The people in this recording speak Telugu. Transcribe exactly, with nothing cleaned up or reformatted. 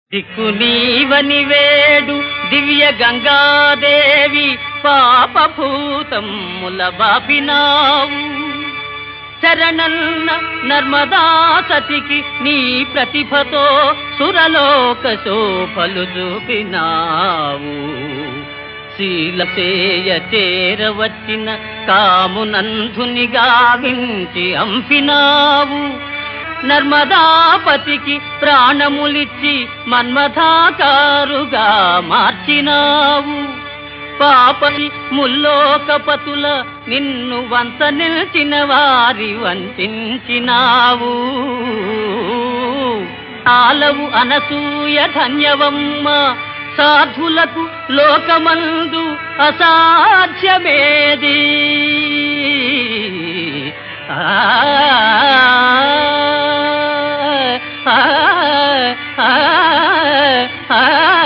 దిక్కు నీవని వేడు దివ్య గంగాదేవి పాపభూతముల బాపినావు. శరణన్న నర్మదా సతికి నీ ప్రతిభతో సురలోక శోభలు చూపినావు. శీలసేయ చేరవచ్చిన కామునంధుని గావించి అంపినావు. నర్మదాపతికి ప్రాణములిచ్చి మన్మథాకారుగా మార్చినావు. పాపని ముల్లోకపతుల నిన్ను వంత నిల్చిన వారి వంచినావు. ఆలవు అనసూయ ధన్యవమ్మ, సాధులకు లోకమందు అసాధ్యమేది. ఆ ఆ ఆ ఆ